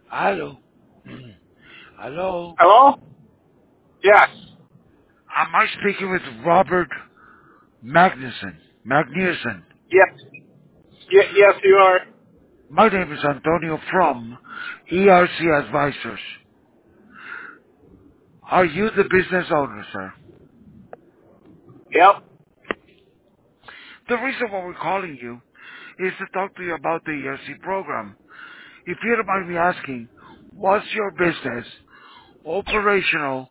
Hello. Hello. Hello? Yes. Am I speaking with Robert Magnuson? Magnuson. Yes. Yes, you are. My name is Antonio from ERC Advisors. Are you the business owner, sir? Yep. The reason why we're calling you is to talk to you about the ERC program. If you don't mind me asking, was your business operational?